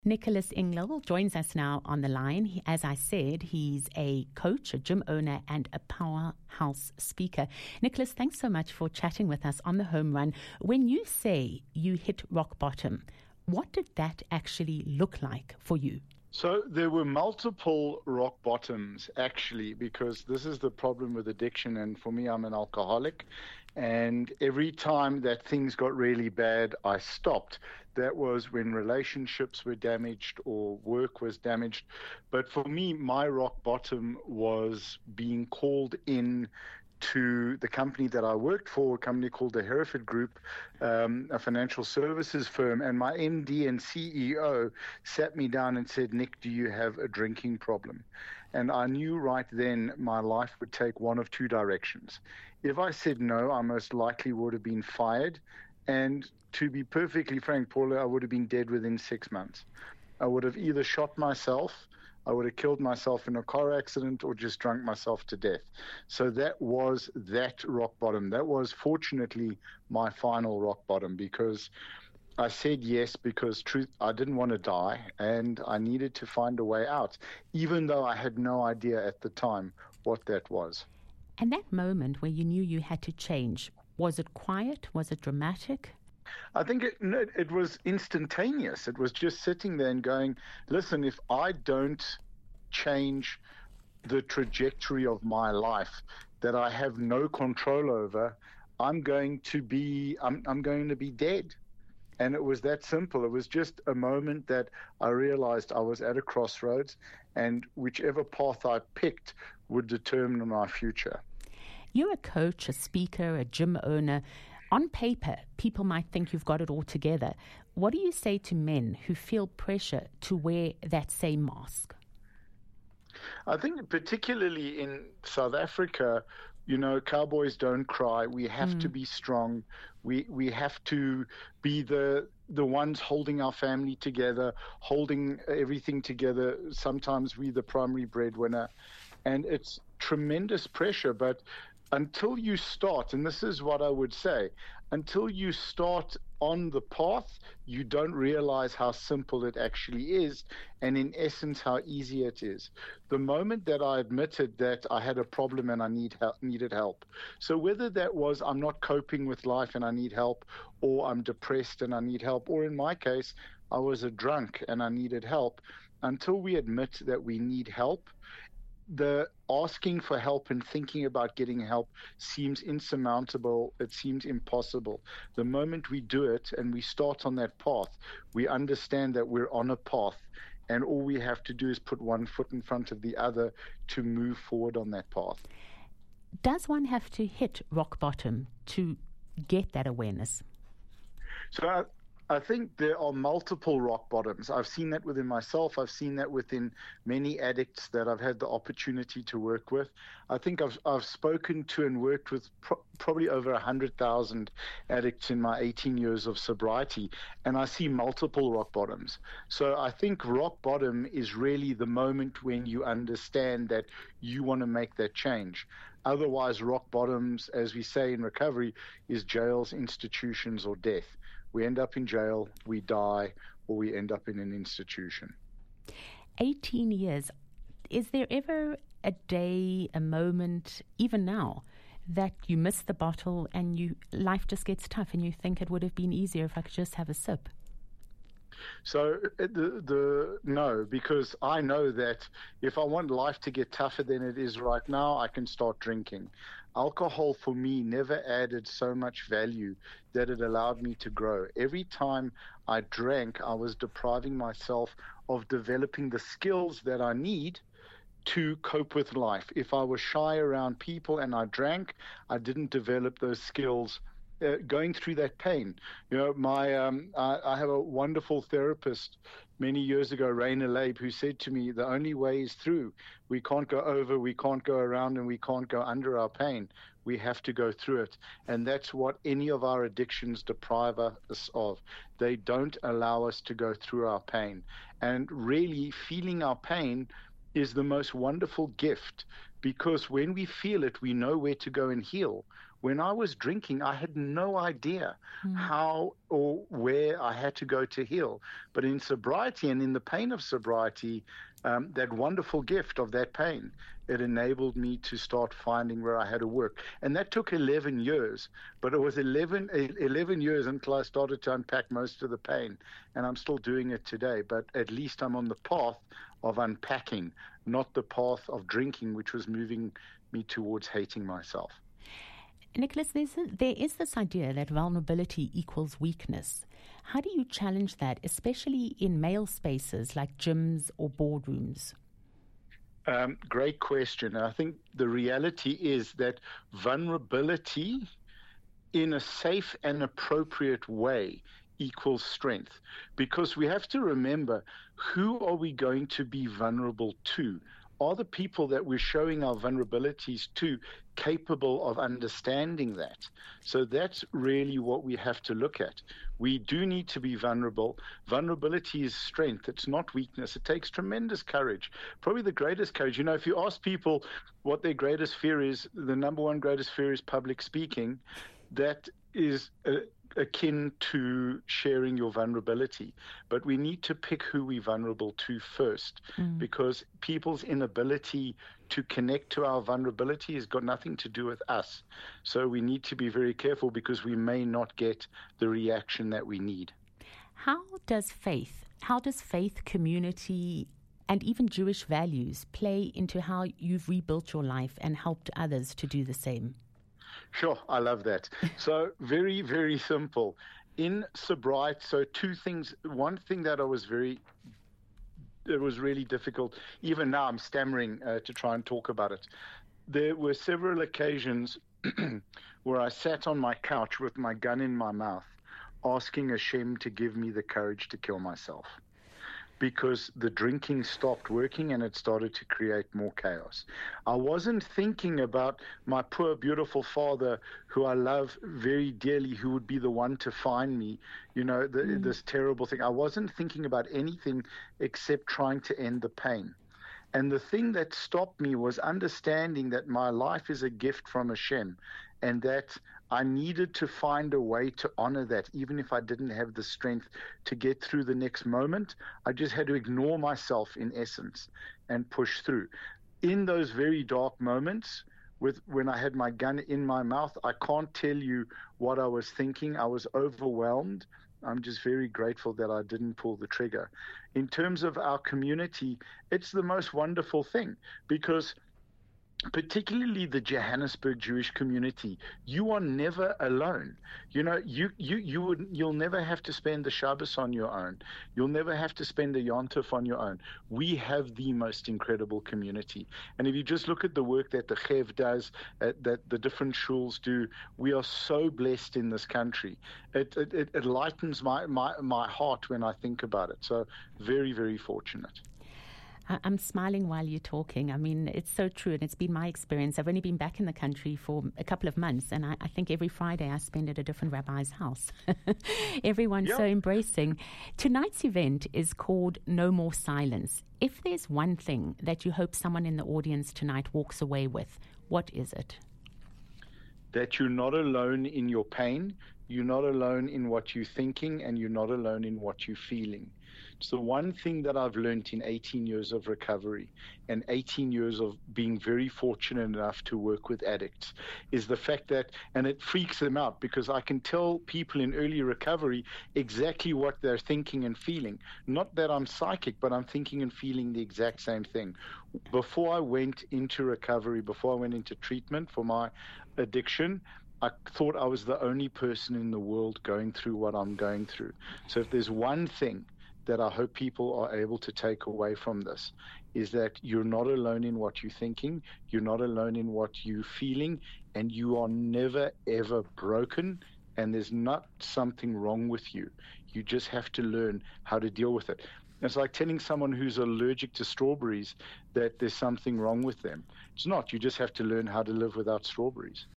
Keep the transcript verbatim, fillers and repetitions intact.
Nicholas Englell joins us now on the line. He, as I said, he's a coach, a gym owner, and a powerhouse speaker. Nicholas, thanks so much for chatting with us on the home run. When you say you hit rock bottom, what did that actually look like for you? So there were multiple rock bottoms, actually, because this is the problem with addiction. And for me, I'm an alcoholic. And every time that things got really bad, I stopped. That was when relationships were damaged or work was damaged. But for me, my rock bottom was being called in to the company that I worked for, a company called the Hereford Group, um, a financial services firm. And my M D and C E O sat me down and said, "Nick, do you have a drinking problem?" And I knew right then my life would take one of two directions. If I said no, I most likely would have been fired. And to be perfectly frank, Paula, I would have been dead within six months. I would have either shot myself, I would have killed myself in a car accident, or just drunk myself to death. So that was that rock bottom. That was fortunately my final rock bottom, because I said yes because truth, I didn't want to die and I needed to find a way out, even though I had no idea at the time what that was. And that moment where you knew you had to change, was it quiet? Was it dramatic? I think it, it was instantaneous. It was just sitting there and going, listen, if I don't change the trajectory of my life that I have no control over, I'm going to be, I'm, I'm going to be dead. And it was that simple. It was just a moment that I realized I was at a crossroads, and whichever path I picked would determine my future. You're a coach, a speaker, a gym owner. On paper, people might think you've got it all together. What do you say to men who feel pressure to wear that same mask? I think particularly in South Africa, you know, cowboys don't cry. We have mm. to be strong. We we have to be the the ones holding our family together, holding everything together. Sometimes we the primary breadwinner. And it's tremendous pressure, but until you start, and this is what I would say, until you start on the path, you don't realize how simple it actually is, and in essence, how easy it is. The moment that I admitted that I had a problem and I need help, needed help, so whether that was I'm not coping with life and I need help, or I'm depressed and I need help, or in my case, I was a drunk and I needed help, until we admit that we need help, the asking for help and thinking about getting help seems insurmountable. It seems impossible. The moment we do it and we start on that path, we understand that we're on a path, and all we have to do is put one foot in front of the other to move forward on that path. Does one have to hit rock bottom to get that awareness? So I, I think there are multiple rock bottoms. I've seen that within myself. I've seen that within many addicts that I've had the opportunity to work with. I think I've I've spoken to and worked with pro- probably over one hundred thousand addicts in my eighteen years of sobriety, and I see multiple rock bottoms. So I think rock bottom is really the moment when you understand that you want to make that change. Otherwise, rock bottoms, as we say in recovery, is jails, institutions, or death. We end up in jail, we die, or we end up in an institution. eighteen years. Is there ever a day, a moment, even now, that you miss the bottle and you life just gets tough and you think it would have been easier if I could just have a sip? So the the no, because I know that if I want life to get tougher than it is right now, I can start drinking. Alcohol for me never added so much value that it allowed me to grow. Every time I drank, I was depriving myself of developing the skills that I need to cope with life. If I was shy around people and I drank, I didn't develop those skills. Uh, going through that pain, you know, my um, I, I have a wonderful therapist many years ago, Raina Laib, who said to me, the only way is through. We can't go over, we can't go around, and we can't go under our pain. We have to go through it. And that's what any of our addictions deprive us of. They don't allow us to go through our pain. And really, feeling our pain is the most wonderful gift, because when we feel it, we know where to go and heal. When I was drinking, I had no idea Mm. how or where I had to go to heal. But in sobriety and in the pain of sobriety, um, that wonderful gift of that pain, it enabled me to start finding where I had to work. And that took eleven years, but it was eleven, eleven years until I started to unpack most of the pain. And I'm still doing it today, but at least I'm on the path of unpacking, not the path of drinking, which was moving me towards hating myself. Nicholas, there's a, there is this idea that vulnerability equals weakness. How do you challenge that, especially in male spaces like gyms or boardrooms? Um, great question. I think the reality is that vulnerability in a safe and appropriate way equals strength, because we have to remember, who are we going to be vulnerable to? Are the people that we're showing our vulnerabilities to capable of understanding that? So that's really what we have to look at. We do need to be vulnerable. Vulnerability is strength. It's not weakness. It takes tremendous courage, probably the greatest courage. You know, if you ask people what their greatest fear is, the number one greatest fear is public speaking. That is a, akin to sharing your vulnerability. But we need to pick who we're vulnerable to first, mm. because people's inability to connect to our vulnerability has got nothing to do with us. So we need to be very careful, because we may not get the reaction that we need. How does faith, how does faith, community, and even Jewish values play into how you've rebuilt your life and helped others to do the same? Sure, I love that. So very, very simple. In sobriety, so two things. One thing that I was very, it was really difficult. Even now I'm stammering uh, to try and talk about it. There were several occasions where I sat on my couch with my gun in my mouth, asking Hashem to give me the courage to kill myself, because the drinking stopped working and it started to create more chaos. I wasn't thinking about my poor, beautiful father, who I love very dearly, who would be the one to find me, you know, the, mm. this terrible thing. I wasn't thinking about anything except trying to end the pain. And the thing that stopped me was understanding that my life is a gift from Hashem, and that I needed to find a way to honor that, even if I didn't have the strength to get through the next moment. I just had to ignore myself, in essence, and push through. In those very dark moments, with when I had my gun in my mouth, I can't tell you what I was thinking. I was overwhelmed. I'm just very grateful that I didn't pull the trigger. In terms of our community, it's the most wonderful thing, because particularly the Johannesburg Jewish community, you are never alone. You know, you you you would you'll never have to spend the Shabbos on your own. You'll never have to spend a Yom Tov on your own. We have the most incredible community. And if you just look at the work that the Chev does, uh, that the different shuls do, we are so blessed in this country. It it, it, it lightens my, my, my heart when I think about it. So very, very fortunate. I'm smiling while you're talking. I mean, it's so true, and it's been my experience. I've only been back in the country for a couple of months, and I, I think every Friday I spend at a different rabbi's house. Everyone's yep. so embracing. Tonight's event is called No More Silence. If there's one thing that you hope someone in the audience tonight walks away with, what is it? That you're not alone in your pain, you're not alone in what you're thinking, and you're not alone in what you're feeling. So one thing that I've learned in eighteen years of recovery and eighteen years of being very fortunate enough to work with addicts is the fact that, and it freaks them out, because I can tell people in early recovery exactly what they're thinking and feeling. Not that I'm psychic, but I'm thinking and feeling the exact same thing. Before I went into recovery, before I went into treatment for my addiction, I thought I was the only person in the world going through what I'm going through. So if there's one thing that I hope people are able to take away from this, is that you're not alone in what you're thinking, you're not alone in what you're feeling, and you are never, ever broken, and there's not something wrong with you. You just have to learn how to deal with it. It's like telling someone who's allergic to strawberries that there's something wrong with them. It's not. You just have to learn how to live without strawberries.